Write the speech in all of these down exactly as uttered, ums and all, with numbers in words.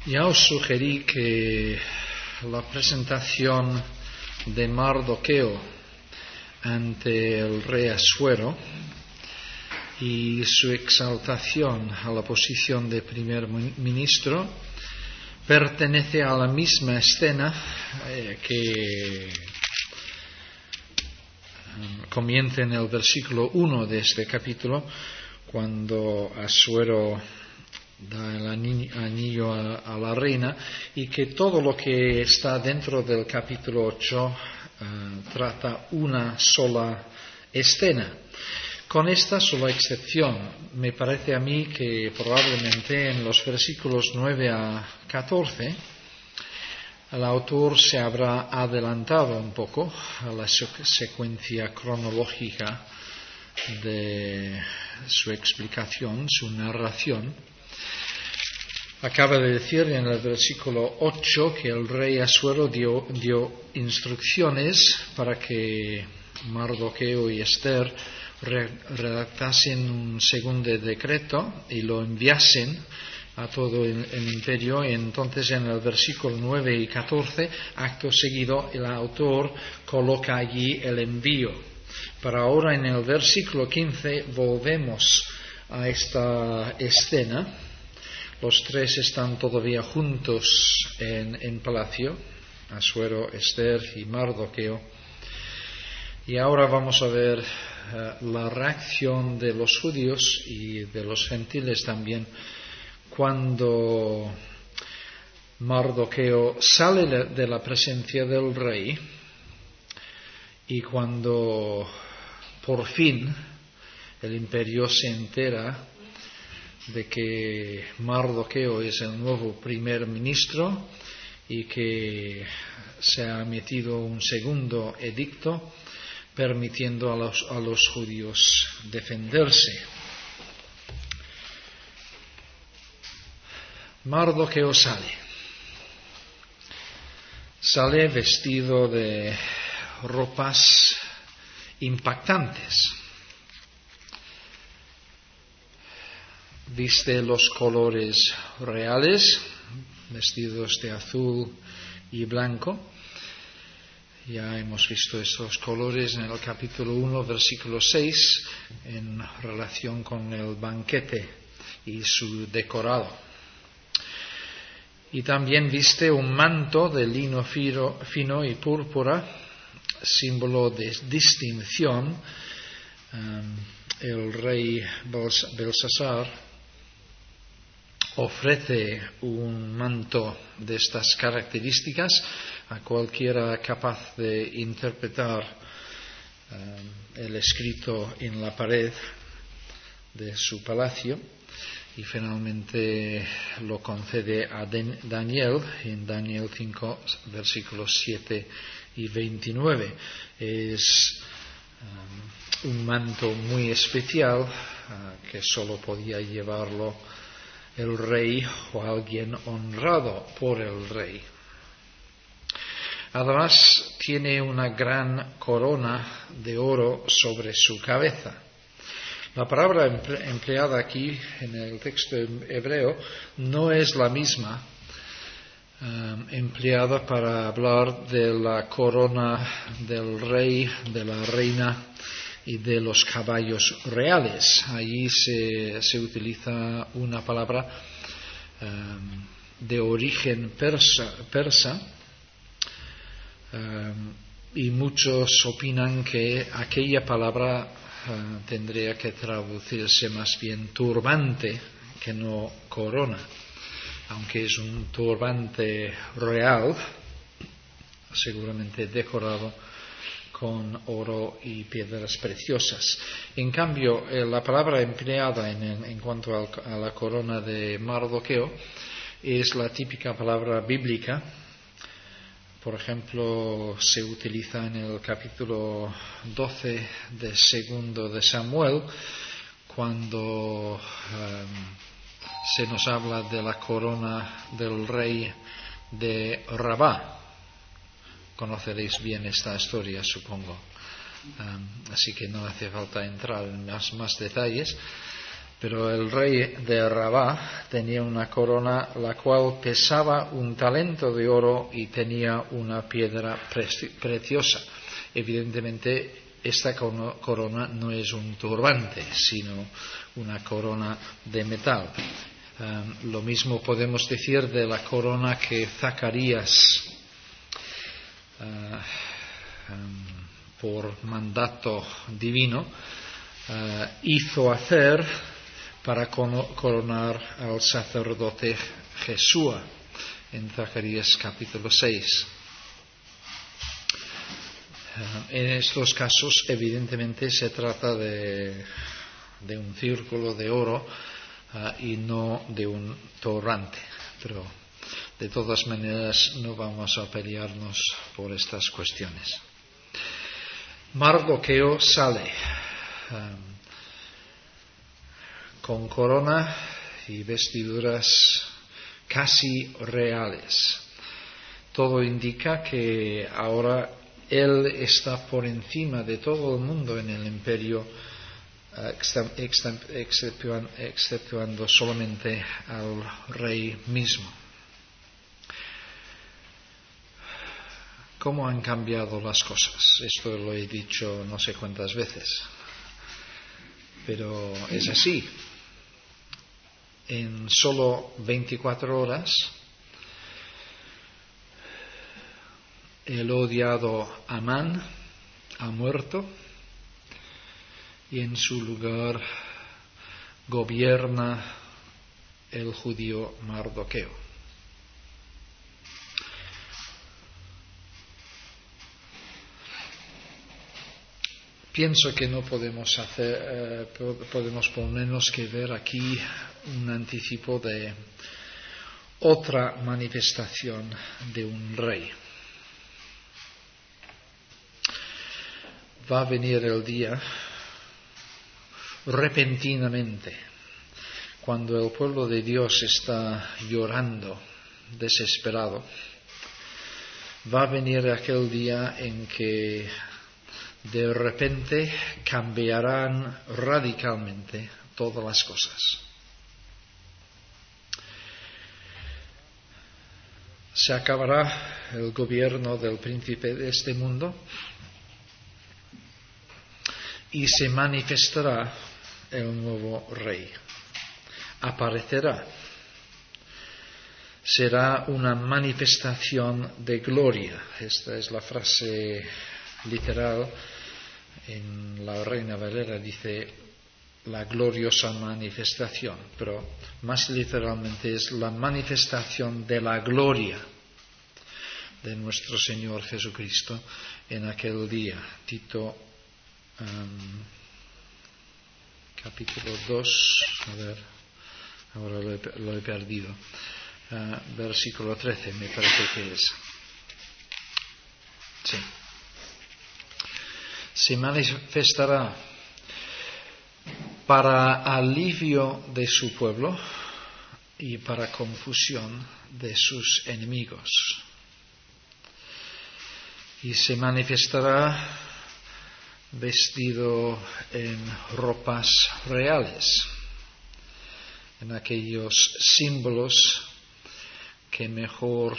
Ya os sugerí que la presentación de Mardoqueo ante el rey Asuero y su exaltación a la posición de primer ministro pertenece a la misma escena eh, que um, comienza en el versículo uno de este capítulo, cuando Asuero da el anillo a, a la reina, y que todo lo que está dentro del capítulo ocho uh, trata una sola escena. Con esta sola excepción, me parece a mí que probablemente en los versículos nueve a catorce el autor se habrá adelantado un poco a la secuencia cronológica de su explicación, su narración. Acaba de decir en el versículo ocho que el rey Asuero dio, dio instrucciones para que Mardoqueo y Esther redactasen un segundo decreto y lo enviasen a todo el, el imperio. Y entonces en el versículo nueve y catorce, acto seguido, el autor coloca allí el envío. Pero ahora en el versículo quince volvemos a esta escena. Los tres están todavía juntos en, en palacio, Asuero, Esther y Mardoqueo. Y ahora vamos a ver uh, la reacción de los judíos y de los gentiles también cuando Mardoqueo sale de la presencia del rey y cuando por fin el imperio se entera de que Mardoqueo es el nuevo primer ministro y que se ha emitido un segundo edicto permitiendo a los, a los judíos defenderse. Mardoqueo sale. Sale vestido de ropas impactantes. Viste los colores reales, vestidos de azul y blanco. Ya hemos visto estos colores en el capítulo uno, versículo seis, en relación con el banquete y su decorado. Y también viste un manto de lino fino y púrpura, símbolo de distinción. Um, el rey Belsasar ofrece un manto de estas características a cualquiera capaz de interpretar um, el escrito en la pared de su palacio, y finalmente lo concede a Daniel en Daniel cinco, versículos siete y veintinueve. Es um, un manto muy especial uh, que solo podía llevarlo el rey o alguien honrado por el rey. Además, tiene una gran corona de oro sobre su cabeza. La palabra empleada aquí en el texto hebreo no es la misma um, empleada para hablar de la corona del rey, de la reina y de los caballos reales. Allí se, se utiliza una palabra um, de origen persa, persa um, y muchos opinan que aquella palabra uh, tendría que traducirse más bien turbante que no corona, aunque es un turbante real, seguramente decorado con oro y piedras preciosas. En cambio, eh, la palabra empleada en, en cuanto al, a la corona de Mardoqueo es la típica palabra bíblica. Por ejemplo, se utiliza en el capítulo doce de segundo de Samuel, cuando eh, se nos habla de la corona del rey de Rabá. Conoceréis bien esta historia, supongo. Um, así que no hace falta entrar en más, más detalles. Pero el rey de Rabá tenía una corona la cual pesaba un talento de oro y tenía una piedra preci- preciosa. Evidentemente, esta corona no es un turbante, sino una corona de metal. Um, lo mismo podemos decir de la corona que Zacarías, uh, um, por mandato divino, uh, hizo hacer para coronar al sacerdote Jesúa en Zacarías capítulo seis. Uh, en estos casos, evidentemente, se trata de, de un círculo de oro uh, y no de un torrante. Pero, de todas maneras, no vamos a pelearnos por estas cuestiones. Mardoqueo sale um, con corona y vestiduras casi reales. Todo indica que ahora él está por encima de todo el mundo en el imperio, exceptuando solamente al rey mismo. ¿Cómo han cambiado las cosas? Esto lo he dicho no sé cuántas veces, pero es así. En solo veinticuatro horas, el odiado Amán ha muerto y en su lugar gobierna el judío Mardoqueo. Pienso que no podemos hacer, eh, podemos por menos que ver aquí un anticipo de otra manifestación de un rey. Va a venir el día repentinamente, cuando el pueblo de Dios está llorando, desesperado. Va a venir aquel día en que de repente cambiarán radicalmente todas las cosas. Se acabará el gobierno del príncipe de este mundo y se manifestará el nuevo rey. Aparecerá. Será una manifestación de gloria. Esta es la frase literal. En la Reina Valera dice la gloriosa manifestación, pero más literalmente es la manifestación de la gloria de nuestro Señor Jesucristo en aquel día. Tito um, capítulo dos, a ver, ahora lo he, lo he perdido, uh, versículo trece me parece que es. Sí. Se manifestará para alivio de su pueblo y para confusión de sus enemigos. Y se manifestará vestido en ropas reales, en aquellos símbolos que mejor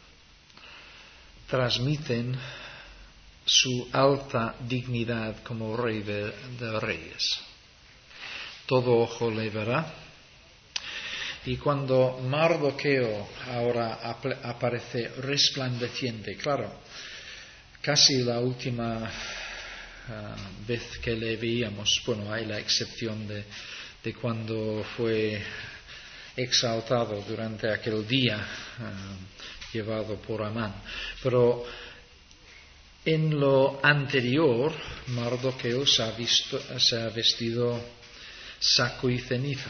transmiten su alta dignidad como rey de, de reyes. Todo ojo le verá. Y cuando Mardoqueo ahora ap- aparece resplandeciente, claro, casi la última uh, vez que le veíamos, bueno, hay la excepción de, de cuando fue exaltado durante aquel día uh, llevado por Amán, pero en lo anterior, Mardoqueo se ha, visto, se ha vestido saco y ceniza.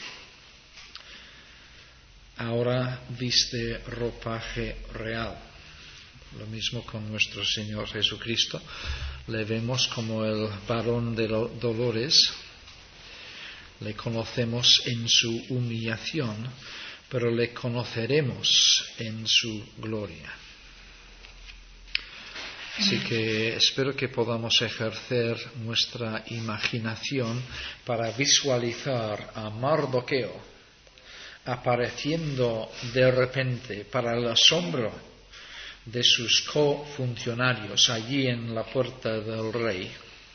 Ahora viste ropaje real. Lo mismo con nuestro Señor Jesucristo. Le vemos como el varón de dolores. Le conocemos en su humillación, pero le conoceremos en su gloria. Así que espero que podamos ejercer nuestra imaginación para visualizar a Mardoqueo apareciendo de repente para el asombro de sus cofuncionarios allí en la puerta del rey.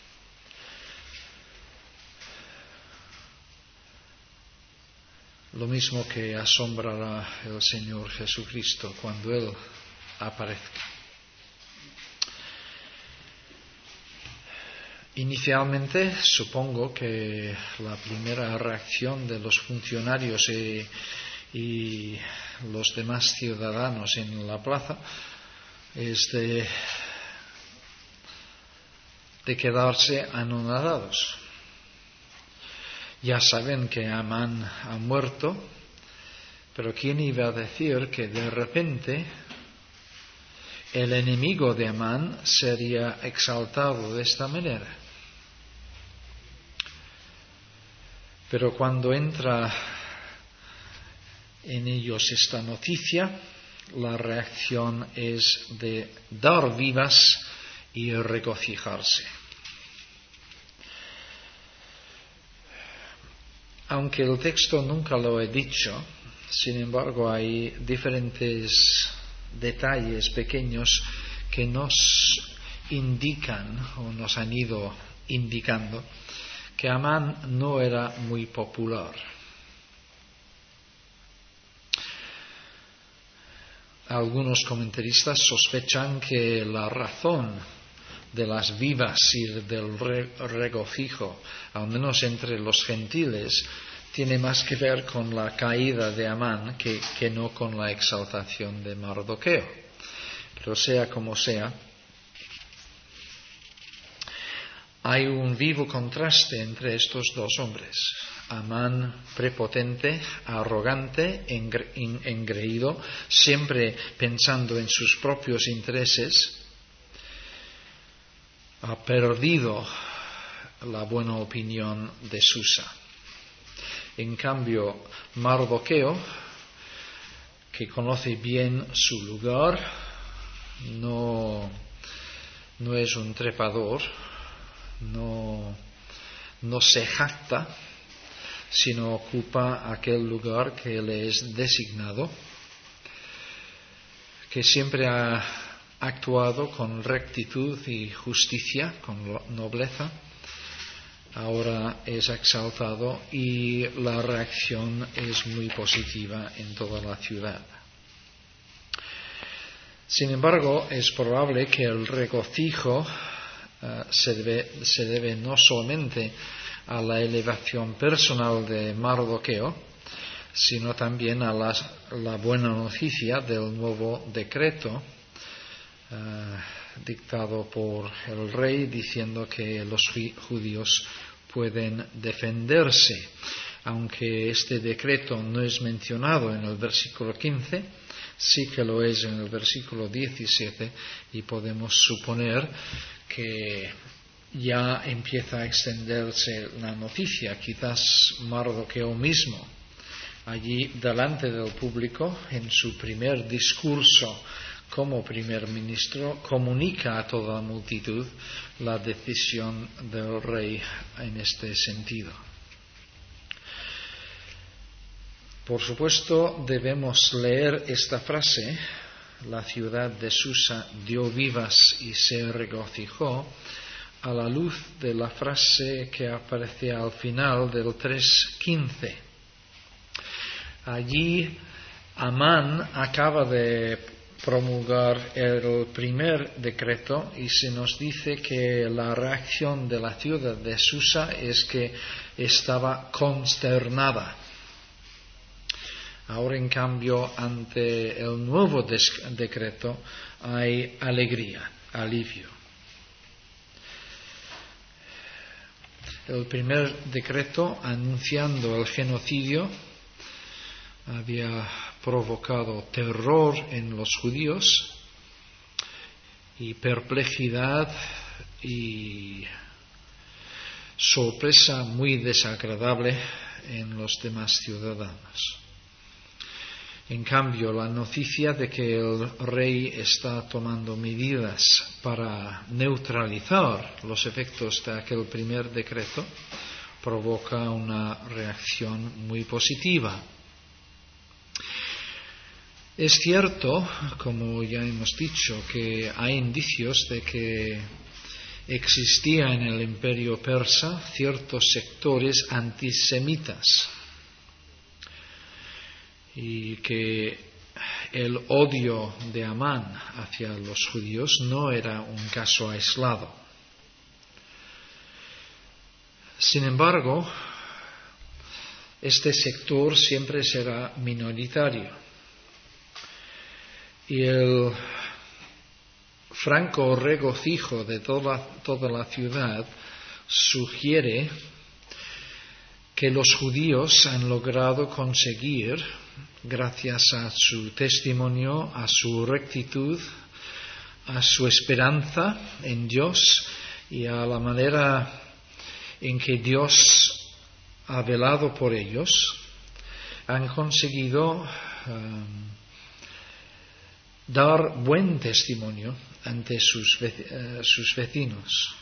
Lo mismo que asombrará el Señor Jesucristo cuando Él aparezca. Inicialmente, supongo que la primera reacción de los funcionarios y, y los demás ciudadanos en la plaza es de, de quedarse anonadados. Ya saben que Amán ha muerto, pero ¿quién iba a decir que de repente el enemigo de Amán sería exaltado de esta manera? Pero cuando entra en ellos esta noticia, la reacción es de dar vivas y regocijarse. Aunque el texto nunca lo he dicho, sin embargo hay diferentes detalles pequeños que nos indican o nos han ido indicando que Amán no era muy popular. Algunos comentaristas sospechan que la razón de las vivas y del regocijo, al menos entre los gentiles, tiene más que ver con la caída de Amán que, que no con la exaltación de Mardoqueo. Pero sea como sea, hay un vivo contraste entre estos dos hombres. Amán prepotente, arrogante, engreído, siempre pensando en sus propios intereses, ha perdido la buena opinión de Susa. En cambio, Mardoqueo, que conoce bien su lugar, no, no es un trepador, no, no se jacta, sino ocupa aquel lugar que le es designado, que siempre ha actuado con rectitud y justicia, con nobleza. Ahora es exaltado y la reacción es muy positiva en toda la ciudad. Sin embargo, es probable que el regocijo uh, se, debe, se debe no solamente a la elevación personal de Mardoqueo, sino también a la, la buena noticia del nuevo decreto uh, dictado por el rey, diciendo que los judíos pueden defenderse. Aunque este decreto no es mencionado en el versículo quince, sí que lo es en el versículo diecisiete, y podemos suponer que ya empieza a extenderse la noticia. Quizás Mardoqueo mismo, allí delante del público, en su primer discurso como primer ministro, comunica a toda la multitud la decisión del rey en este sentido. Por supuesto, debemos leer esta frase: la ciudad de Susa dio vivas y se regocijó, a la luz de la frase que aparece al final del tres quince. Allí Amán acaba de promulgar el primer decreto y se nos dice que la reacción de la ciudad de Susa es que estaba consternada. Ahora, en cambio, ante el nuevo decreto hay alegría, alivio. El primer decreto, anunciando el genocidio, había provocado terror en los judíos y perplejidad y sorpresa muy desagradable en los demás ciudadanos. En cambio, la noticia de que el rey está tomando medidas para neutralizar los efectos de aquel primer decreto provoca una reacción muy positiva. Es cierto, como ya hemos dicho, que hay indicios de que existía en el imperio persa ciertos sectores antisemitas y que el odio de Amán hacia los judíos no era un caso aislado. Sin embargo, este sector siempre será minoritario y el franco regocijo de toda, toda la ciudad sugiere que los judíos han logrado conseguir, gracias a su testimonio, a su rectitud, a su esperanza en Dios y a la manera en que Dios ha velado por ellos, han conseguido um, dar buen testimonio ante sus, uh, sus vecinos.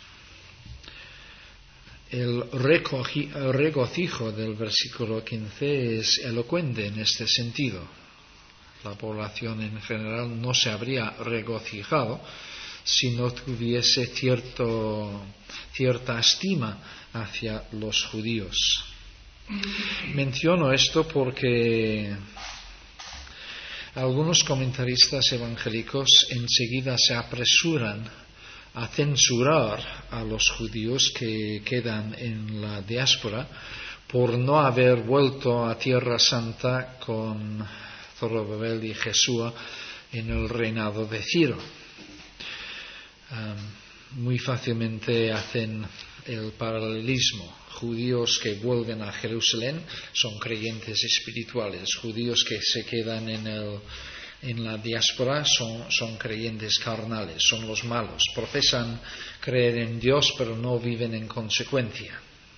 El regocijo del versículo quince es elocuente en este sentido. La población en general no se habría regocijado si no tuviese cierto, cierta estima hacia los judíos. Menciono esto porque algunos comentaristas evangélicos enseguida se apresuran a censurar a los judíos que quedan en la diáspora por no haber vuelto a Tierra Santa con Zorobabel y Jesúa en el reinado de Ciro. Um, muy fácilmente hacen el paralelismo. Judíos que vuelven a Jerusalén son creyentes espirituales. Judíos que se quedan en el En la diáspora son, son creyentes carnales, son los malos, profesan creer en Dios pero no viven en consecuencia.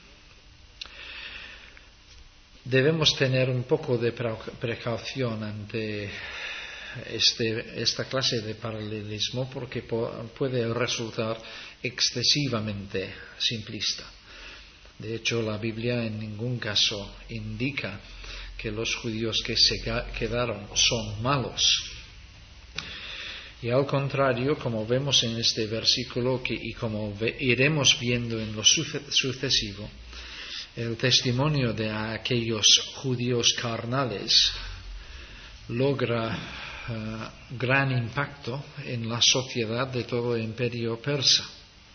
Debemos tener un poco de precaución ante este, esta clase de paralelismo porque po- puede resultar excesivamente simplista. De hecho, la Biblia en ningún caso indica que los judíos que se quedaron son malos. Y al contrario, como vemos en este versículo que, y como ve, iremos viendo en lo sucesivo, el testimonio de aquellos judíos carnales logra uh, gran impacto en la sociedad de todo el imperio persa.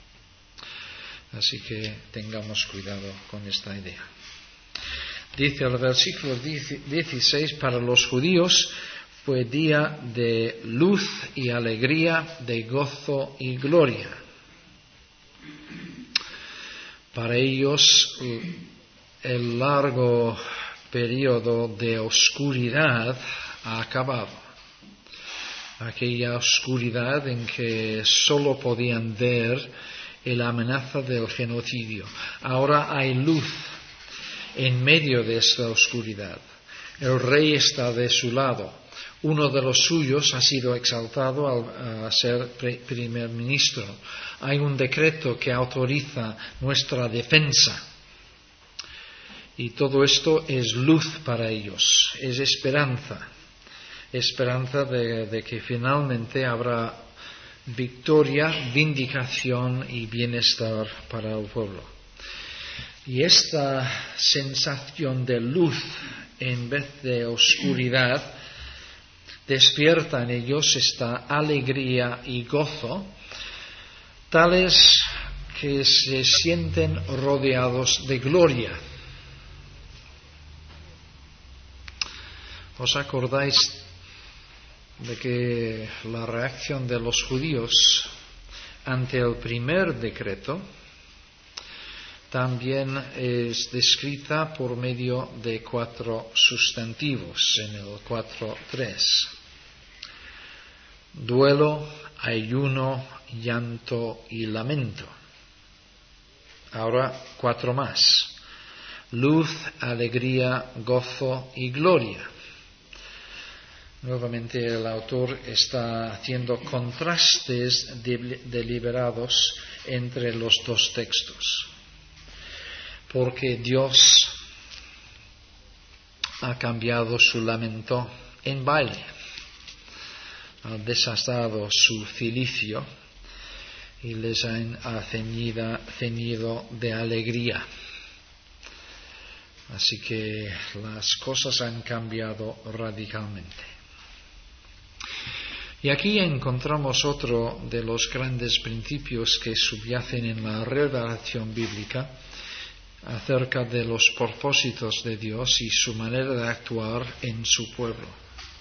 Así que tengamos cuidado con esta idea. Dice el versículo dieciséis, para los judíos fue día de luz y alegría, de gozo y gloria. Para ellos el largo periodo de oscuridad ha acabado. Aquella oscuridad en que solo podían ver la amenaza del genocidio. Ahora hay luz en medio de esta oscuridad. El rey está de su lado. Uno de los suyos ha sido exaltado a ser primer ministro. Hay un decreto que autoriza nuestra defensa. Y todo esto es luz para ellos, es esperanza. Esperanza de, de que finalmente habrá victoria, vindicación y bienestar para el pueblo. Y esta sensación de luz en vez de oscuridad despierta en ellos esta alegría y gozo, tales que se sienten rodeados de gloria. ¿Os acordáis de que la reacción de los judíos ante el primer decreto también es descrita por medio de cuatro sustantivos en el cuatro tres? Duelo, ayuno, llanto y lamento. Ahora cuatro más. Luz, alegría, gozo y gloria. Nuevamente el autor está haciendo contrastes de- deliberados entre los dos textos, porque Dios ha cambiado su lamento en baile, ha desatado su cilicio y les ha ceñido, ceñido de alegría. Así que las cosas han cambiado radicalmente. Y aquí encontramos otro de los grandes principios que subyacen en la revelación bíblica acerca de los propósitos de Dios y su manera de actuar en su pueblo.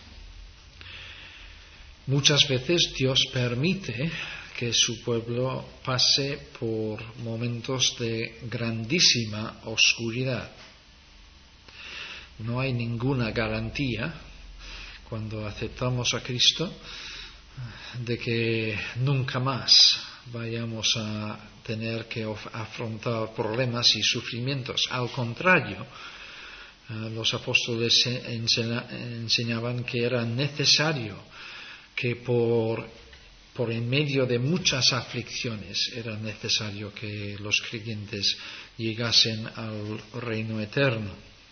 Muchas veces Dios permite que su pueblo pase por momentos de grandísima oscuridad. No hay ninguna garantía cuando aceptamos a Cristo de que nunca más vayamos a tener que afrontar problemas y sufrimientos. Al contrario, los apóstoles enseñaban que era necesario que por, por en medio de muchas aflicciones era necesario que los creyentes llegasen al reino eterno.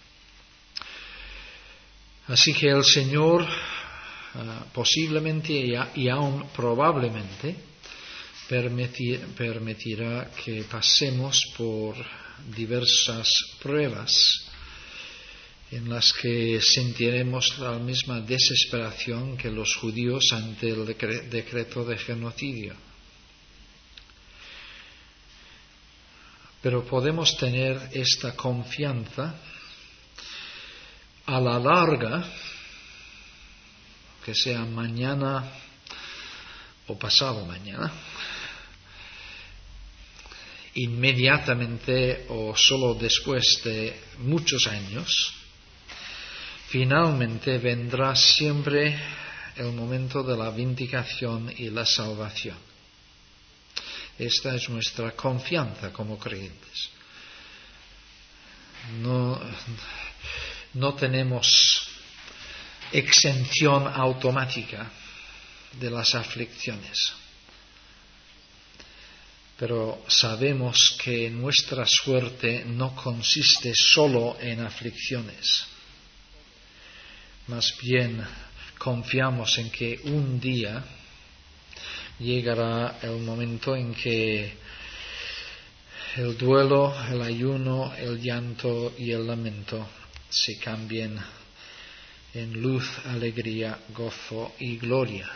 Así que el Señor uh, posiblemente y, a, y aún probablemente permitir, permitirá que pasemos por diversas pruebas en las que sentiremos la misma desesperación que los judíos ante el decre- decreto de genocidio. Pero podemos tener esta confianza a la larga, que sea mañana o pasado mañana, inmediatamente o solo después de muchos años, finalmente vendrá siempre el momento de la vindicación y la salvación. Esta es nuestra confianza como creyentes. No, no tenemos exención automática de las aflicciones, pero sabemos que nuestra suerte no consiste solo en aflicciones. Más bien confiamos en que un día llegará el momento en que el duelo, el ayuno, el llanto y el lamento se cambien en luz, alegría, gozo y gloria.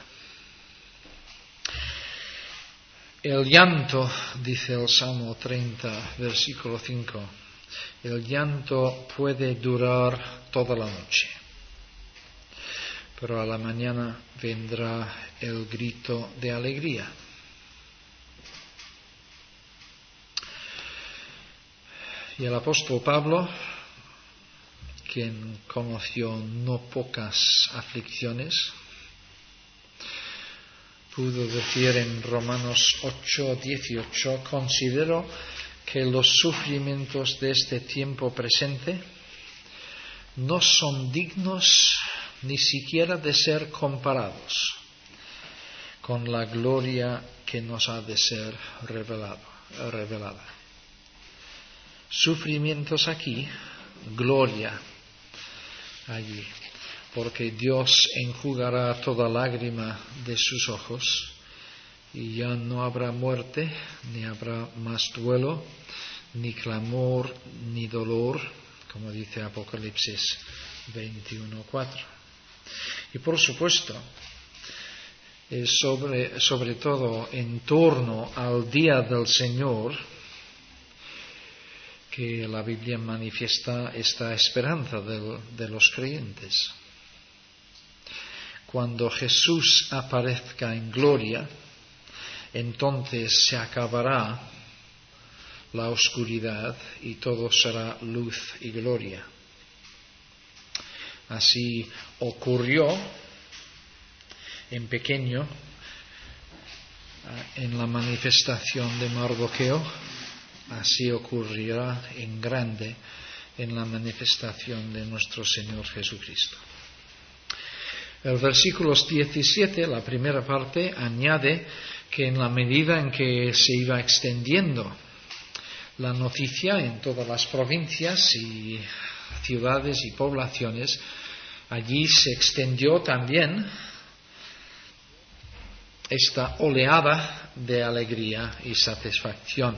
El llanto, dice el Salmo treinta, versículo cinco, el llanto puede durar toda la noche, pero a la mañana vendrá el grito de alegría. Y el apóstol Pablo, quien conoció no pocas aflicciones, pudo decir en Romanos ocho, dieciocho, considero que los sufrimientos de este tiempo presente no son dignos ni siquiera de ser comparados con la gloria que nos ha de ser revelado, revelada. Sufrimientos aquí, gloria allí, porque Dios enjugará toda lágrima de sus ojos y ya no habrá muerte, ni habrá más duelo, ni clamor, ni dolor, como dice Apocalipsis veintiuno cuatro. Y por supuesto, es sobre, sobre todo en torno al día del Señor que la Biblia manifiesta esta esperanza de, de los creyentes. Cuando Jesús aparezca en gloria, entonces se acabará la oscuridad y todo será luz y gloria. Así ocurrió en pequeño en la manifestación de Mardoqueo, así ocurrirá en grande en la manifestación de nuestro Señor Jesucristo. El versículo diecisiete, la primera parte, añade que en la medida en que se iba extendiendo la noticia en todas las provincias y ciudades y poblaciones, allí se extendió también esta oleada de alegría y satisfacción.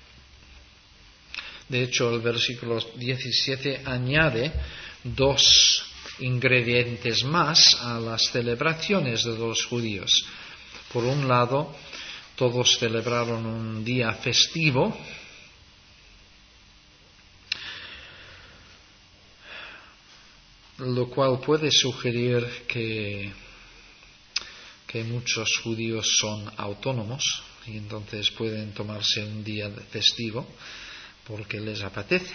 De hecho, el versículo diecisiete añade dos ingredientes más a las celebraciones de los judíos. Por un lado, todos celebraron un día festivo, lo cual puede sugerir que, que muchos judíos son autónomos y entonces pueden tomarse un día festivo porque les apetece.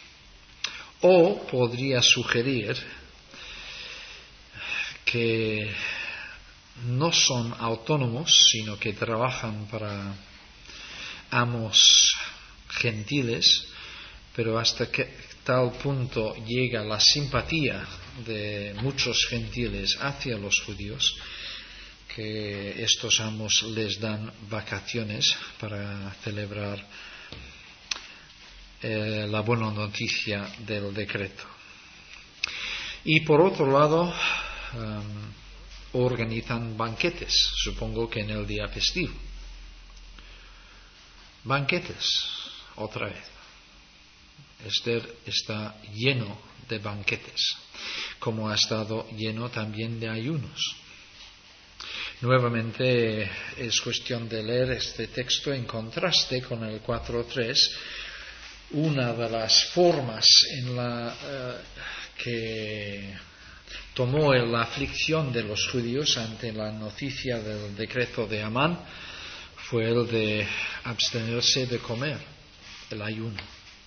O podría sugerir que no son autónomos, sino que trabajan para amos gentiles, pero hasta que tal punto llega la simpatía de muchos gentiles hacia los judíos que estos amos les dan vacaciones para celebrar eh, la buena noticia del decreto. Y por otro lado, um, organizan banquetes, supongo que en el día festivo. Banquetes, otra vez. Esther está lleno de banquetes, como ha estado lleno también de ayunos. Nuevamente es cuestión de leer este texto en contraste con el cuatro tres. Una de las formas en la uh, que tomó la aflicción de los judíos ante la noticia del decreto de Amán fue el de abstenerse de comer, el ayuno.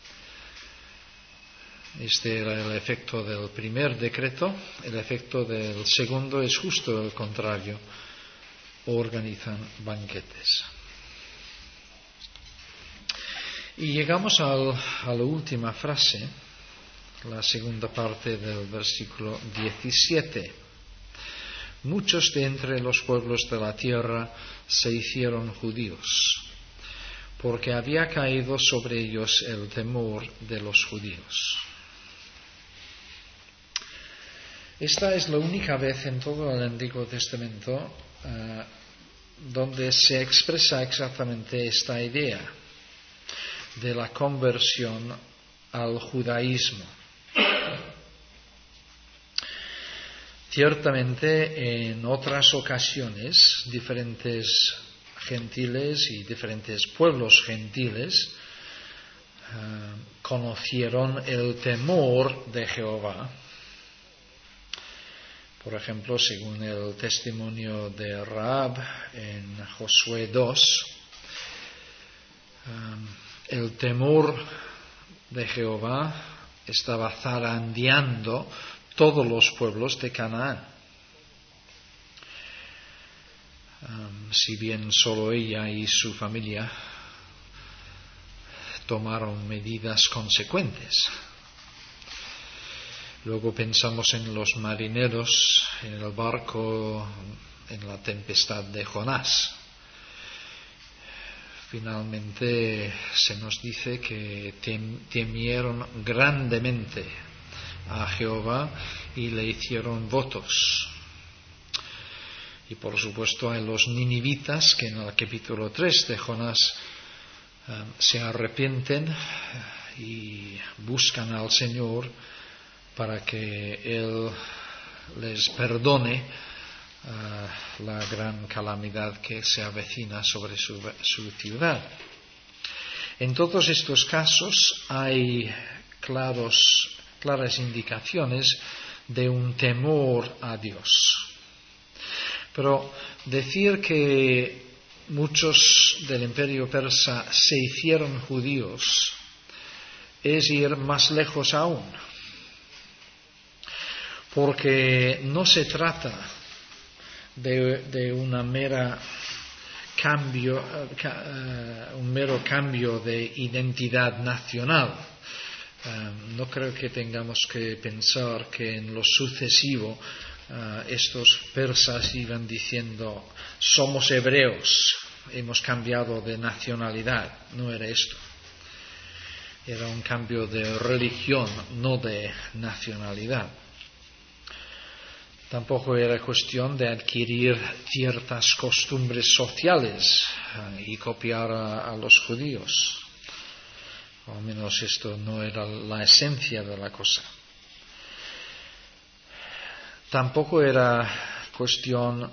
Este era el efecto del primer decreto. El efecto del segundo es justo el contrario. Organizan banquetes. Y llegamos al, a la última frase, la segunda parte del versículo diecisiete. Muchos de entre los pueblos de la tierra se hicieron judíos, porque había caído sobre ellos el temor de los judíos. Esta es la única vez en todo el Antiguo Testamento uh, donde se expresa exactamente esta idea de la conversión al judaísmo. Ciertamente, en otras ocasiones, diferentes gentiles y diferentes pueblos gentiles uh, conocieron el temor de Jehová. Por ejemplo, según el testimonio de Rahab en Josué dos, um, el temor de Jehová estaba zarandeando todos los pueblos de Canaán. Um, si bien solo ella y su familia tomaron medidas consecuentes. Luego pensamos en los marineros, en el barco, en la tempestad de Jonás. Finalmente se nos dice que tem- temieron grandemente a Jehová y le hicieron votos. Y por supuesto hay los ninivitas que en el capítulo tres de Jonás um, se arrepienten y buscan al Señor para que Él les perdone uh, la gran calamidad que se avecina sobre su, su ciudad. En todos estos casos hay claros, claras indicaciones de un temor a Dios. Pero decir que muchos del imperio persa se hicieron judíos es ir más lejos aún. Porque no se trata de, de una mera cambio, uh, un mero cambio de identidad nacional. Uh, no creo que tengamos que pensar que en lo sucesivo uh, estos persas iban diciendo, somos hebreos, hemos cambiado de nacionalidad. No era esto. Era un cambio de religión, no de nacionalidad. Tampoco era cuestión de adquirir ciertas costumbres sociales uh, y copiar a, a los judíos. O al menos esto no era la esencia de la cosa. Tampoco era cuestión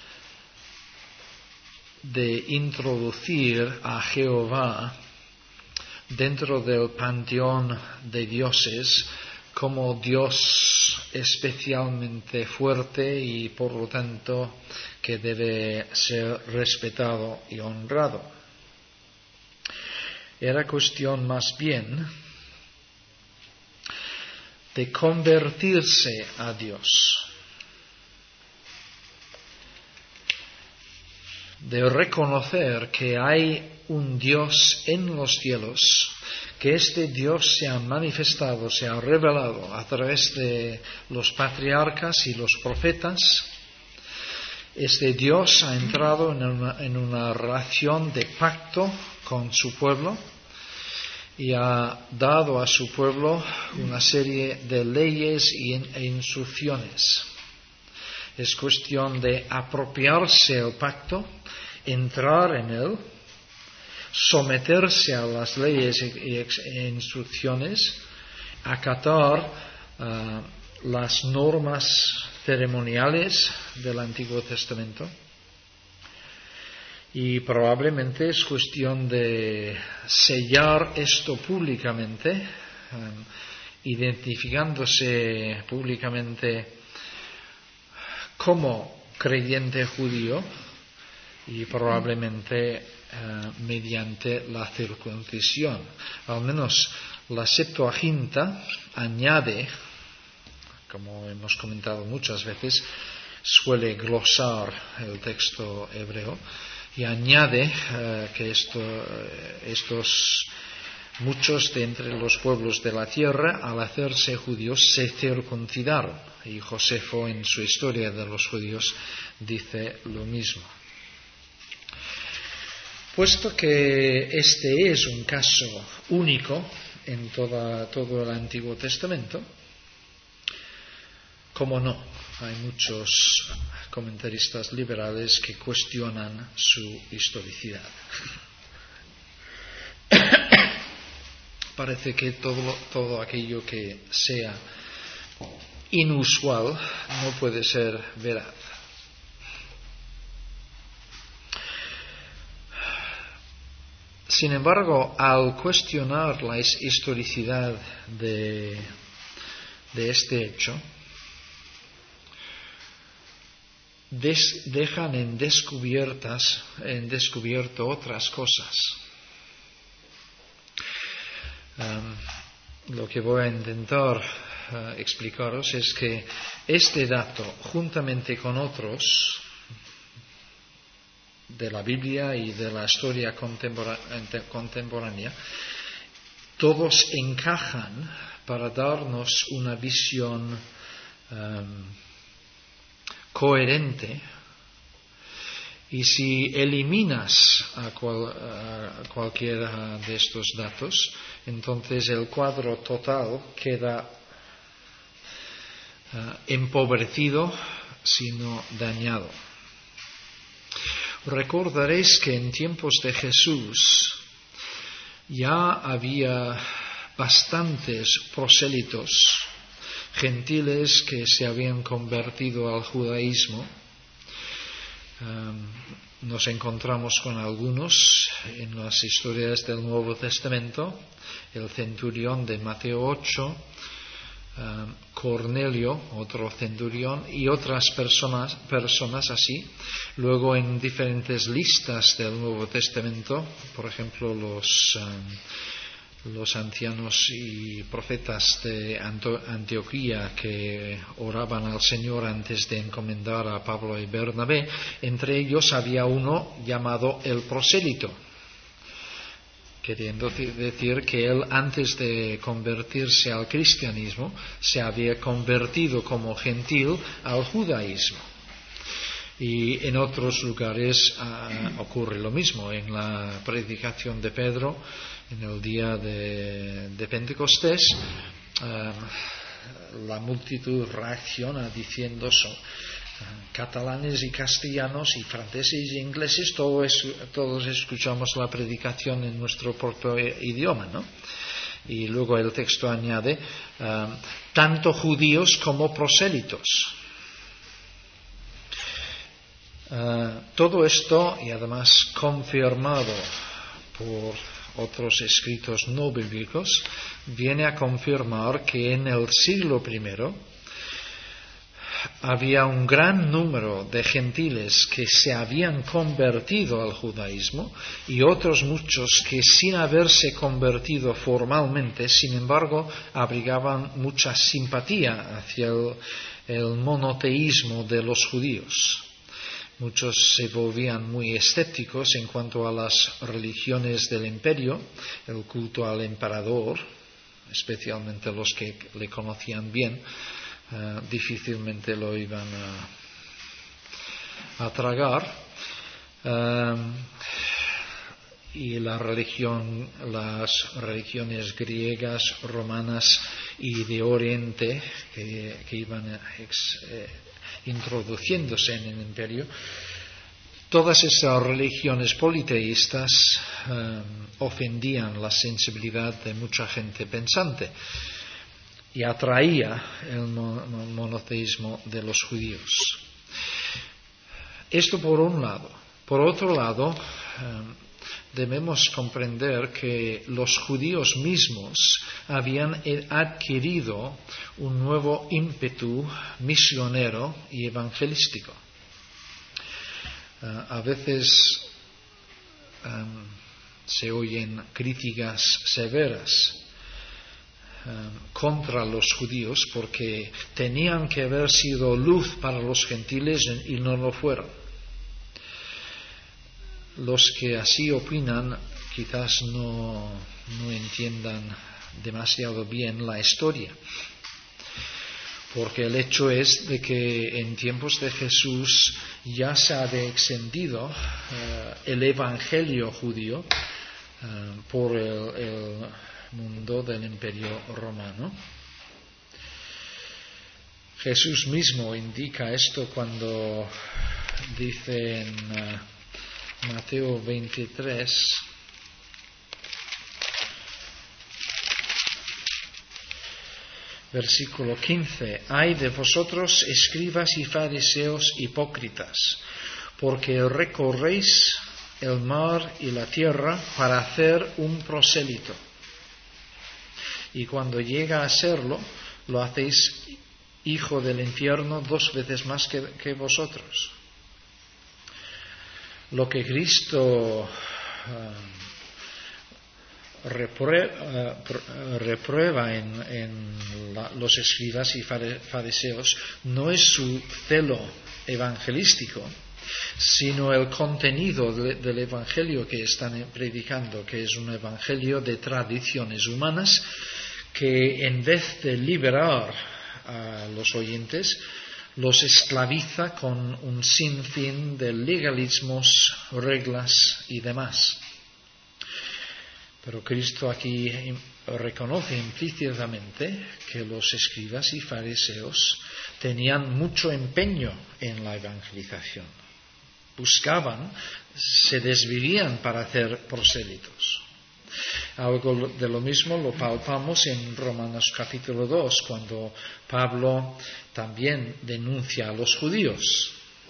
de introducir a Jehová dentro del panteón de dioses como Dios especialmente fuerte y por lo tanto que debe ser respetado y honrado. Era cuestión más bien de convertirse a Dios, de reconocer que hay un Dios en los cielos, que este Dios se ha manifestado, se ha revelado a través de los patriarcas y los profetas. Este Dios ha entrado en una, en una relación de pacto con su pueblo y ha dado a su pueblo una serie de leyes e instrucciones. Es cuestión de apropiarse del pacto, entrar en él, someterse a las leyes e instrucciones, acatar uh, las normas ceremoniales del Antiguo Testamento. Y probablemente es cuestión de sellar esto públicamente, um, identificándose públicamente como creyente judío y probablemente Uh, mediante la circuncisión. Al menos la Septuaginta añade, como hemos comentado muchas veces, suele glosar el texto hebreo y añade uh, que esto, uh, estos muchos de entre los pueblos de la tierra, al hacerse judíos, se circuncidaron. Y Josefo, en su historia de los judíos, dice lo mismo. Puesto que este es un caso único en toda, todo el Antiguo Testamento, como no, hay muchos comentaristas liberales que cuestionan su historicidad. Parece que todo, todo aquello que sea inusual no puede ser veraz. Sin embargo, al cuestionar la historicidad de, de este hecho, des, dejan en descubiertas, en descubierto otras cosas. Um, lo que voy a intentar uh, explicaros es que este dato, juntamente con otros de la Biblia y de la historia contemporánea, todos encajan para darnos una visión um, coherente. Y si eliminas a, cual, a cualquiera de estos datos, entonces el cuadro total queda uh, empobrecido, sino dañado. Recordaréis que en tiempos de Jesús ya había bastantes prosélitos gentiles que se habían convertido al judaísmo. Um, nos encontramos con algunos en las historias del Nuevo Testamento, el centurión de Mateo ocho, um, Cornelio, otro centurión, y otras personas, personas así. Luego en diferentes listas del Nuevo Testamento, por ejemplo los, um, los ancianos y profetas de Antioquía que oraban al Señor antes de encomendar a Pablo y Bernabé, entre ellos había uno llamado el prosélito. queriendo decir que él, antes de convertirse al cristianismo, se había convertido como gentil al judaísmo. Y en otros lugares uh, ocurre lo mismo. En la predicación de Pedro, en el día de, de Pentecostés, uh, la multitud reacciona diciendo: son uh, catalanes y castellanos y franceses y ingleses, todo es, todos escuchamos la predicación en nuestro propio idioma, ¿no? Y luego el texto añade: uh, tanto judíos como prosélitos. Uh, todo esto, y además confirmado por otros escritos no bíblicos, viene a confirmar que en el siglo primero había un gran número de gentiles que se habían convertido al judaísmo y otros muchos que, sin haberse convertido formalmente, sin embargo, abrigaban mucha simpatía hacia el, el monoteísmo de los judíos. Muchos se volvían muy escépticos en cuanto a las religiones del imperio, el culto al emperador, especialmente los que le conocían bien, uh, difícilmente lo iban a, a tragar. Uh, y la religión, las religiones griegas, romanas y de Oriente que, que iban a ex, eh, introduciéndose en el imperio, todas esas religiones politeístas eh, ofendían la sensibilidad de mucha gente pensante y atraía el monoteísmo de los judíos. Esto por un lado. Por otro lado, eh, debemos comprender que los judíos mismos habían adquirido un nuevo ímpetu misionero y evangelístico. Uh, a veces um, se oyen críticas severas um, contra los judíos porque tenían que haber sido luz para los gentiles y no lo fueron. Los que así opinan quizás no, no entiendan demasiado bien la historia, porque el hecho es de que en tiempos de Jesús ya se había extendido uh, el evangelio judío uh, por el, el mundo del imperio romano. Jesús mismo indica esto cuando dice en uh, Mateo veintitrés, versículo quince: Ay de vosotros, escribas y fariseos hipócritas, porque recorréis el mar y la tierra para hacer un prosélito, y cuando llega a serlo, lo hacéis hijo del infierno dos veces más que, que vosotros. Lo que Cristo uh, reprueba, uh, reprueba en, en la, los escribas y fariseos no es su celo evangelístico, sino el contenido de, del evangelio que están predicando, que es un evangelio de tradiciones humanas que, en vez de liberar a los oyentes, los esclaviza con un sinfín de legalismos, reglas y demás. Pero Cristo aquí reconoce implícitamente que los escribas y fariseos tenían mucho empeño en la evangelización. Buscaban, se desvivían para hacer prosélitos. Algo de lo mismo lo palpamos en Romanos capítulo dos, cuando Pablo también denuncia a los judíos.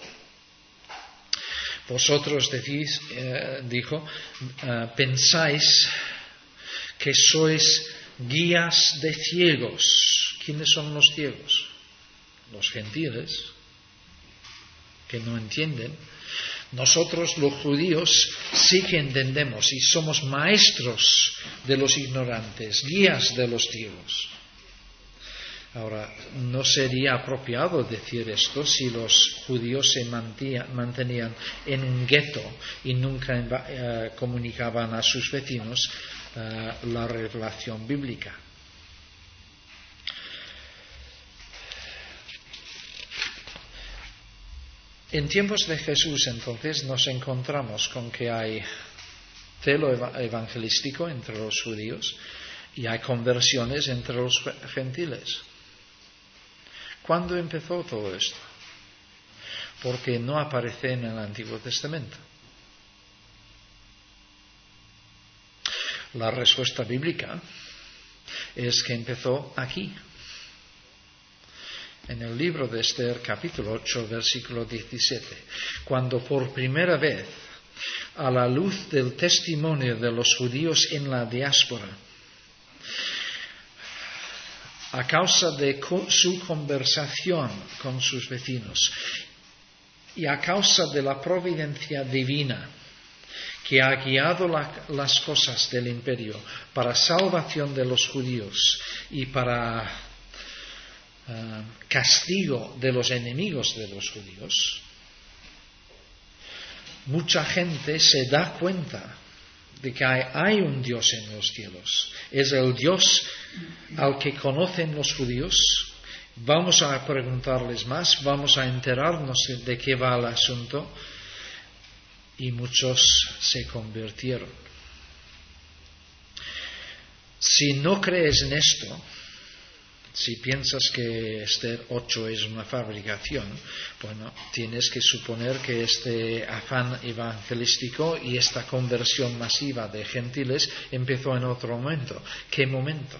Vosotros decís, eh, dijo, eh, pensáis que sois guías de ciegos. ¿Quiénes son los ciegos? Los gentiles, que no entienden. Nosotros los judíos sí que entendemos y somos maestros de los ignorantes, guías de los ciegos. Ahora, no sería apropiado decir esto si los judíos se mantía, mantenían en un gueto y nunca eh, comunicaban a sus vecinos eh, la revelación bíblica. En tiempos de Jesús, entonces, nos encontramos con que hay celo evangelístico entre los judíos y hay conversiones entre los gentiles. ¿Cuándo empezó todo esto? Porque no aparece en el Antiguo Testamento. La respuesta bíblica es que empezó aquí, en el libro de Esther, capítulo ocho, versículo diecisiete, cuando por primera vez, a la luz del testimonio de los judíos en la diáspora, a causa de su conversación con sus vecinos y a causa de la providencia divina que ha guiado la, las cosas del imperio para salvación de los judíos y para uh, castigo de los enemigos de los judíos, mucha gente se da cuenta de que hay, hay un Dios en los cielos. Es el Dios al que conocen los judíos. Vamos a preguntarles más, vamos a enterarnos de qué va el asunto. Y muchos se convirtieron. Si no crees en esto, si piensas que Esther ocho es una fabricación, bueno, tienes que suponer que este afán evangelístico y esta conversión masiva de gentiles empezó en otro momento. ¿Qué momento?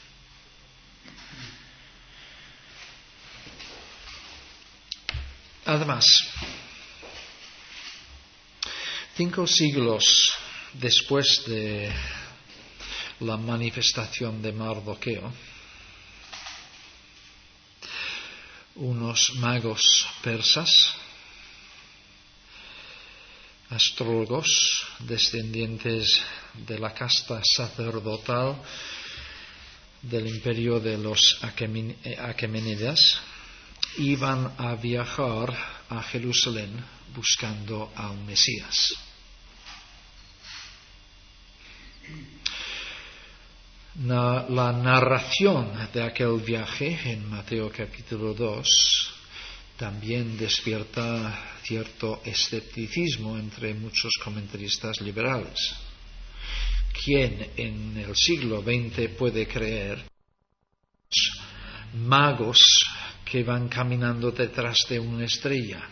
Además, cinco siglos después de la manifestación de Mardoqueo, unos magos persas, astrólogos, descendientes de la casta sacerdotal del imperio de los Aqueménidas, iban a viajar a Jerusalén buscando al Mesías. La, la narración de aquel viaje en Mateo capítulo dos también despierta cierto escepticismo entre muchos comentaristas liberales. ¿Quién en el siglo veinte puede creer magos que van caminando detrás de una estrella?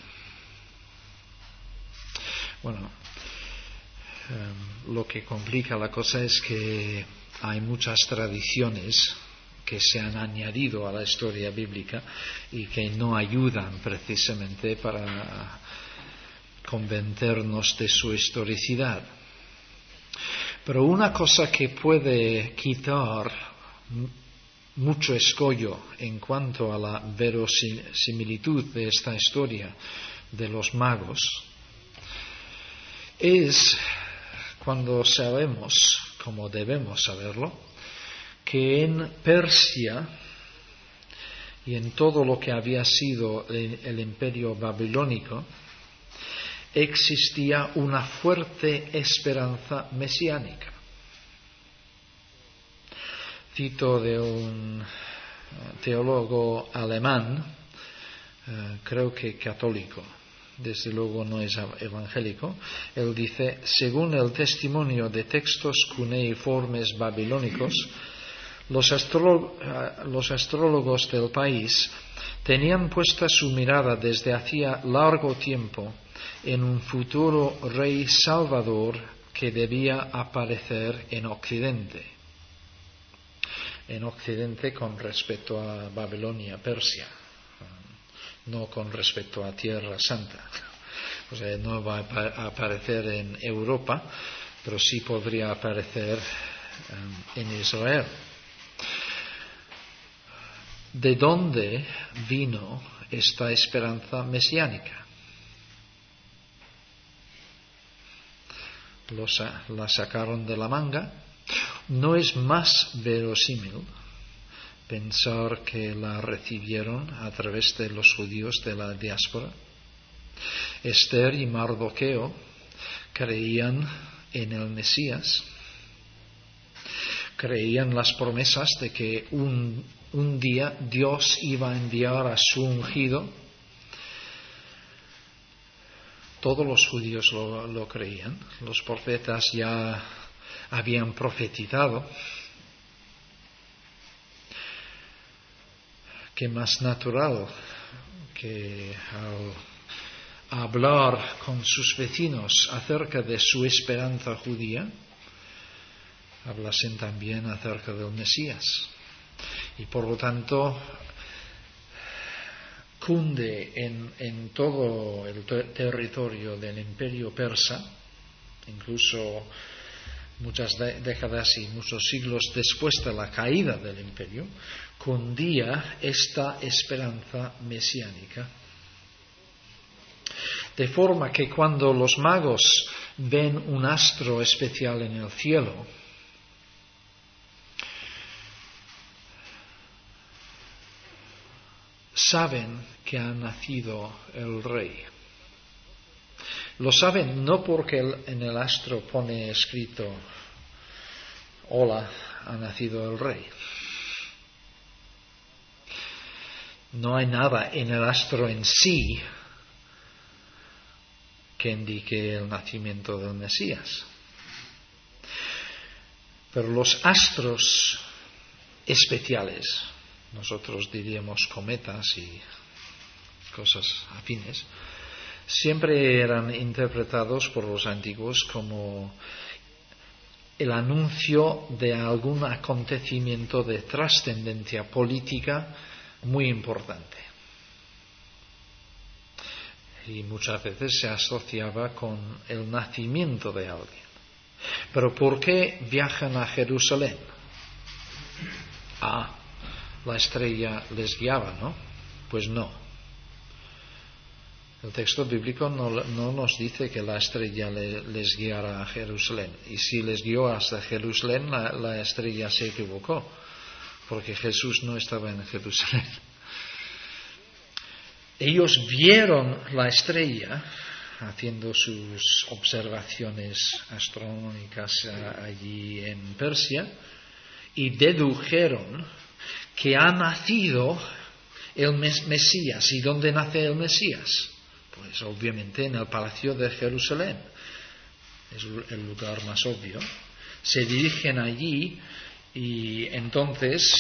Bueno, eh, lo que complica la cosa es que hay muchas tradiciones que se han añadido a la historia bíblica y que no ayudan precisamente para convencernos de su historicidad. Pero una cosa que puede quitar mucho escollo en cuanto a la verosimilitud de esta historia de los magos es cuando sabemos, como debemos saberlo, que en Persia y en todo lo que había sido el, el imperio babilónico existía una fuerte esperanza mesiánica. Cito de un teólogo alemán, eh, creo que católico, desde luego no es evangélico. Él dice: según el testimonio de textos cuneiformes babilónicos, los, astró- los astrólogos del país tenían puesta su mirada desde hacía largo tiempo en un futuro rey salvador que debía aparecer en Occidente. En Occidente con respecto a Babilonia, Persia, no con respecto a Tierra Santa. O sea, no va a aparecer en Europa, pero sí podría aparecer um, en Israel. ¿De dónde vino esta esperanza mesiánica? La sacaron de la manga. No es más verosímil pensar que la recibieron a través de los judíos de la diáspora. Esther y Mardoqueo creían en el Mesías, creían las promesas de que un, un día Dios iba a enviar a su ungido. Todos los judíos lo, lo creían, los profetas ya habían profetizado. ¿Qué más natural que al hablar con sus vecinos acerca de su esperanza judía, hablasen también acerca del Mesías? Y por lo tanto cunde en, en todo el ter- territorio del imperio persa, incluso muchas de- décadas y muchos siglos después de la caída del imperio, cundía esta esperanza mesiánica. De forma que cuando los magos ven un astro especial en el cielo, saben que ha nacido el rey. Lo saben no porque el, en el astro pone escrito: hola, ha nacido el rey. No hay nada en el astro en sí que indique el nacimiento del Mesías. Pero los astros especiales, nosotros diríamos cometas y cosas afines, siempre eran interpretados por los antiguos como el anuncio de algún acontecimiento de trascendencia política muy importante. Y muchas veces se asociaba con el nacimiento de alguien. Pero ¿por qué viajan a Jerusalén? Ah, la estrella les guiaba, ¿no? Pues no. El texto bíblico no, no nos dice que la estrella le, les guiara a Jerusalén. Y si les guió hasta Jerusalén, la, la estrella se equivocó, porque Jesús no estaba en Jerusalén. Ellos vieron la estrella haciendo sus observaciones astronómicas allí en Persia y dedujeron que ha nacido el Mesías. ¿Y dónde nace el Mesías? Pues obviamente en el palacio de Jerusalén. Es el lugar más obvio. Se dirigen allí y entonces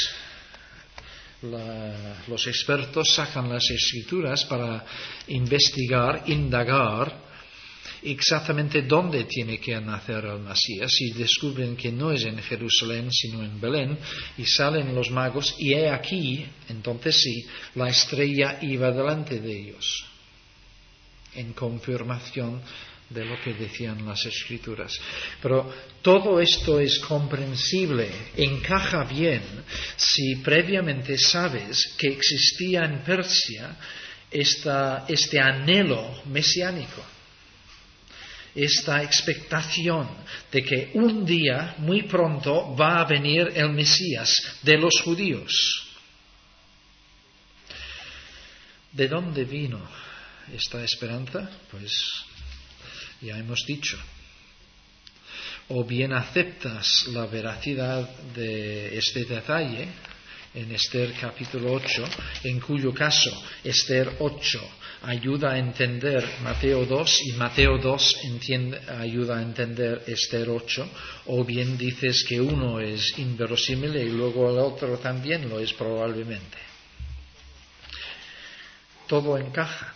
La, los expertos sacan las escrituras para investigar, indagar exactamente dónde tiene que nacer el Mesías, y descubren que no es en Jerusalén sino en Belén, y salen los magos y he aquí, entonces sí, la estrella iba delante de ellos en confirmación de lo que decían las escrituras. Pero todo esto es comprensible, encaja bien si previamente sabes que existía en Persia esta, este anhelo mesiánico, esta expectación de que un día, muy pronto, va a venir el Mesías de los judíos. ¿De dónde vino esta esperanza? Pues ya hemos dicho, o bien aceptas la veracidad de este detalle en Esther capítulo ocho, en cuyo caso Esther ocho ayuda a entender Mateo dos y Mateo dos entiende, ayuda a entender Esther ocho, o bien dices que uno es inverosímil y luego el otro también lo es probablemente. Todo encaja.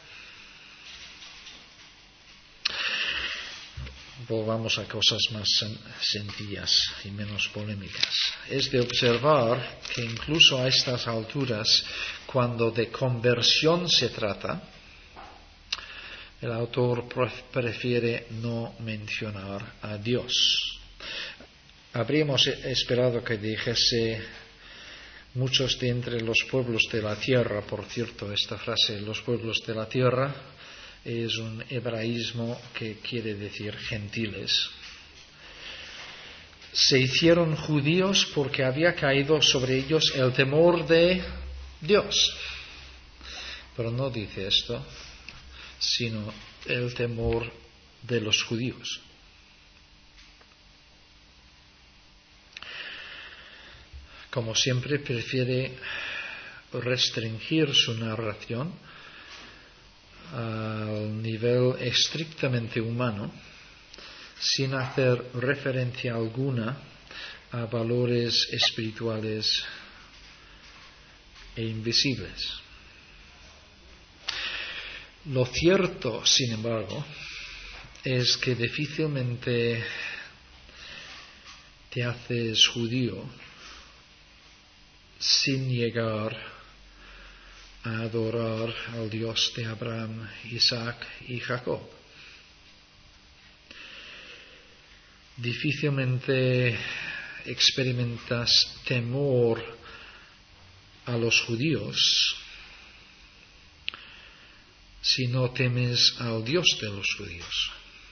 Volvamos a cosas más sencillas y menos polémicas. Es de observar que incluso a estas alturas, cuando de conversión se trata, el autor prefiere no mencionar a Dios. Habríamos esperado que dijese muchos de entre los pueblos de la tierra. Por cierto, esta frase, los pueblos de la tierra, es un hebraísmo que quiere decir gentiles. se hicieron judíos porque había caído sobre ellos el temor de Dios. Pero no dice esto, sino el temor de los judíos. Como siempre, prefiere restringir su narración al nivel estrictamente humano, sin hacer referencia alguna a valores espirituales e invisibles. Lo cierto, sin embargo, es que difícilmente te haces judío sin llegar a adorar al Dios de Abraham, Isaac y Jacob. Difícilmente experimentas temor a los judíos si no temes al Dios de los judíos.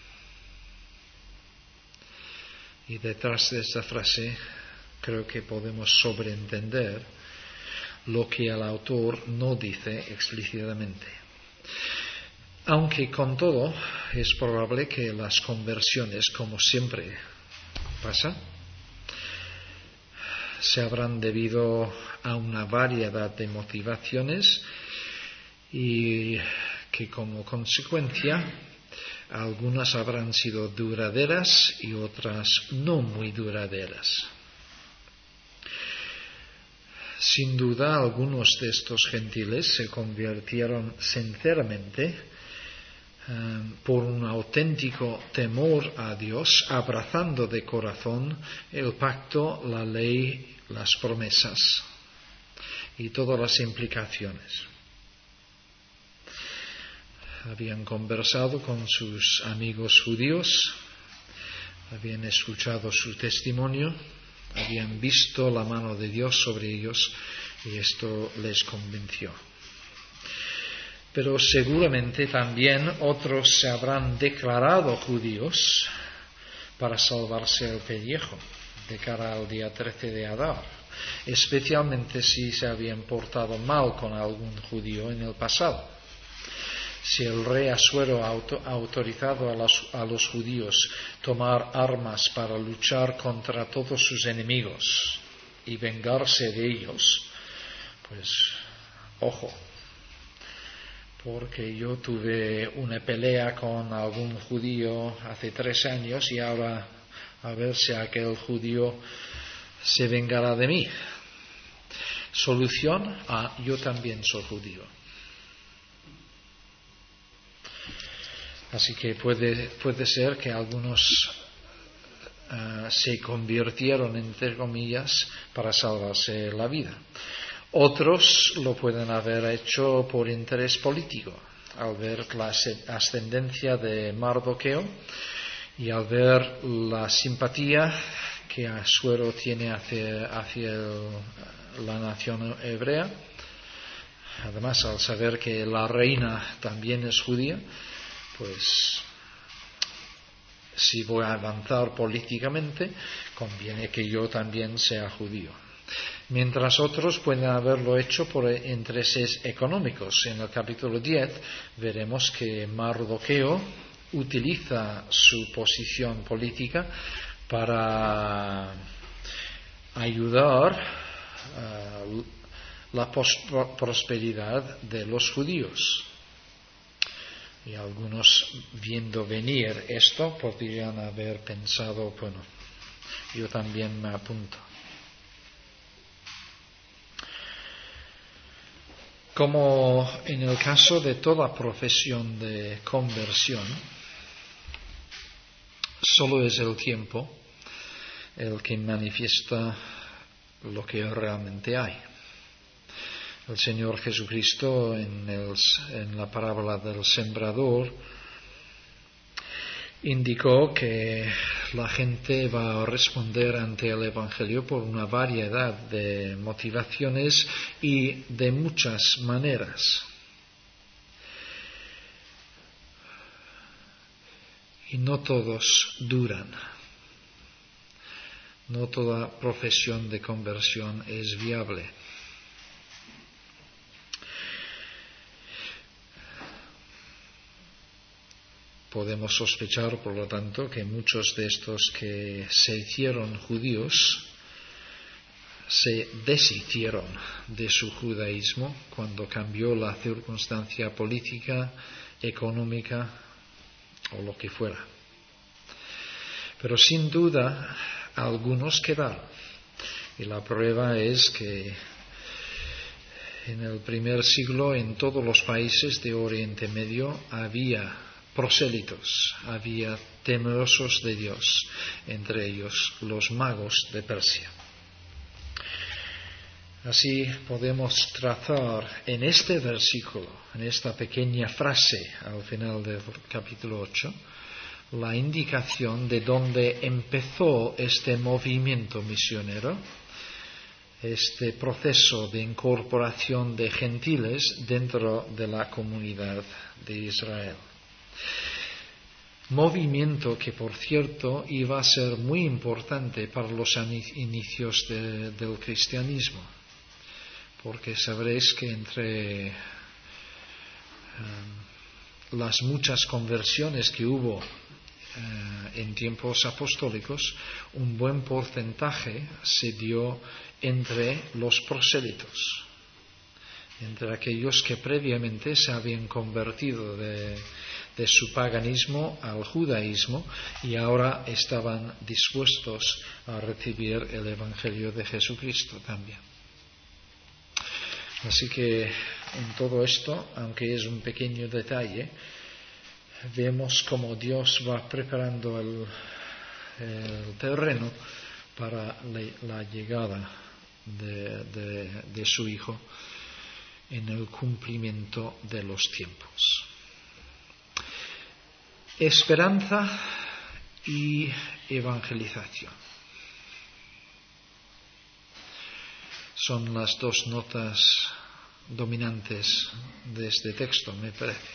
Y detrás de esta frase creo que podemos sobreentender lo que el autor no dice explícitamente. Aunque con todo es probable que las conversiones, como siempre pasa, se habrán debido a una variedad de motivaciones y que como consecuencia algunas habrán sido duraderas y otras no muy duraderas. Sin duda, algunos de estos gentiles se convirtieron sinceramente um, por un auténtico temor a Dios, abrazando de corazón el pacto, la ley, las promesas y todas las implicaciones. Habían conversado con sus amigos judíos, habían escuchado su testimonio, habían visto la mano de Dios sobre ellos y esto les convenció. Pero seguramente también otros se habrán declarado judíos para salvarse el pellejo de cara al día trece de Adar, especialmente si se habían portado mal con algún judío en el pasado. Si el rey Asuero ha autorizado a los, a los judíos tomar armas para luchar contra todos sus enemigos y vengarse de ellos, pues ojo, porque yo tuve una pelea con algún judío hace tres años y ahora a ver si aquel judío se vengará de mí. Solución: ah, yo también soy judío. Así que puede, puede ser que algunos uh, se convirtieron, entre comillas, para salvarse la vida. Otros lo pueden haber hecho por interés político, al ver la ascendencia de Mardoqueo y al ver la simpatía que Asuero tiene hacia, hacia el, la nación hebrea. Además, al saber que la reina también es judía, pues si voy a avanzar políticamente, conviene que yo también sea judío. Mientras otros pueden haberlo hecho por intereses económicos. En el capítulo diez veremos que Mardoqueo utiliza su posición política para ayudar uh, la prosperidad de los judíos. Y algunos, viendo venir esto, podrían haber pensado, bueno, yo también me apunto. Como en el caso de toda profesión de conversión, solo es el tiempo el que manifiesta lo que realmente hay. El Señor Jesucristo en, el, en la parábola del sembrador indicó que la gente va a responder ante el Evangelio por una variedad de motivaciones y de muchas maneras. Y no todos duran. no toda profesión de conversión es viable. Podemos sospechar, por lo tanto, que muchos de estos que se hicieron judíos se deshicieron de su judaísmo cuando cambió la circunstancia política, económica o lo que fuera. Pero sin duda algunos quedaron. Y la prueba es que en el primer siglo en todos los países de Oriente Medio había prosélitos, había temerosos de Dios, entre ellos los magos de Persia. Así podemos trazar en este versículo, en esta pequeña frase al final del capítulo ocho, la indicación de dónde empezó este movimiento misionero, este proceso de incorporación de gentiles dentro de la comunidad de Israel. Movimiento que, por cierto, iba a ser muy importante para los inicios de, del cristianismo, porque sabréis que entre eh, las muchas conversiones que hubo eh, en tiempos apostólicos, un buen porcentaje se dio entre los prosélitos, entre aquellos que previamente se habían convertido de, de su paganismo al judaísmo y ahora estaban dispuestos a recibir el Evangelio de Jesucristo también. Así que en todo esto, aunque es un pequeño detalle, vemos cómo Dios va preparando el, el terreno para la, la llegada de, de, de su Hijo en el cumplimiento de los tiempos. Esperanza y evangelización son las dos notas dominantes de este texto, me parece.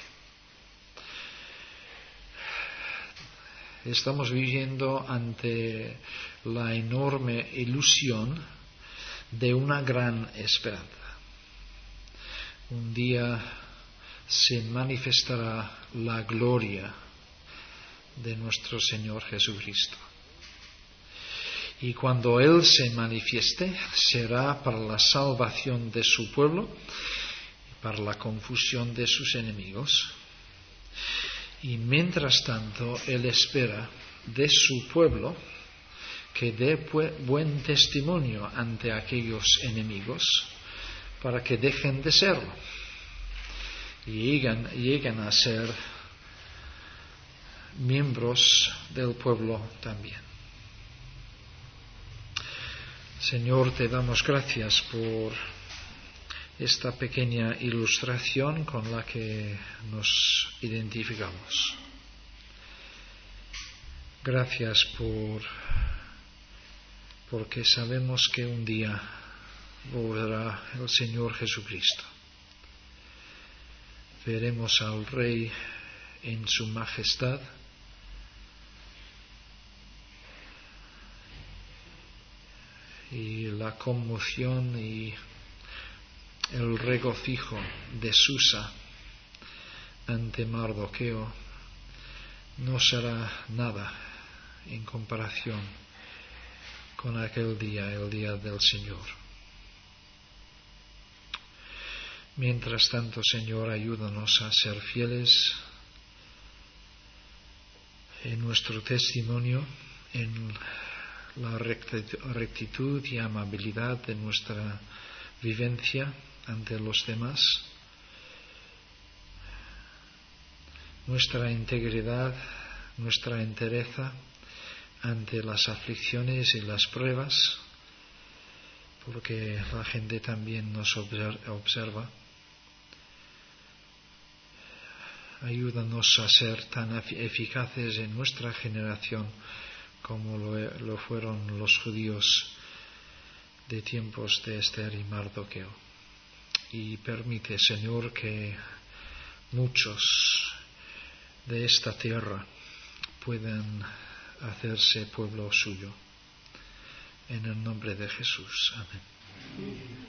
Estamos viviendo ante la enorme ilusión de una gran esperanza. Un día se manifestará la gloria de nuestro Señor Jesucristo. Y cuando Él se manifieste, será para la salvación de su pueblo y para la confusión de sus enemigos. Y mientras tanto, Él espera de su pueblo que dé buen testimonio ante aquellos enemigos para que dejen de serlo y lleguen, lleguen a ser miembros del pueblo también. Señor, te damos gracias por esta pequeña ilustración con la que nos identificamos. Gracias por porque sabemos que un día volverá el Señor Jesucristo. Veremos al Rey en su majestad y la conmoción y el regocijo de Susa ante Mardoqueo no será nada en comparación con aquel día, el día del Señor. Mientras tanto, Señor, ayúdanos a ser fieles en nuestro testimonio, en la rectitud y amabilidad de nuestra vivencia ante los demás, nuestra integridad, nuestra entereza ante las aflicciones y las pruebas, porque la gente también nos observa. Ayúdanos a ser tan eficaces en nuestra generación como lo, lo fueron los judíos de tiempos de Esther y Mardoqueo. Y permite, Señor, que muchos de esta tierra puedan hacerse pueblo suyo. En el nombre de Jesús. Amén.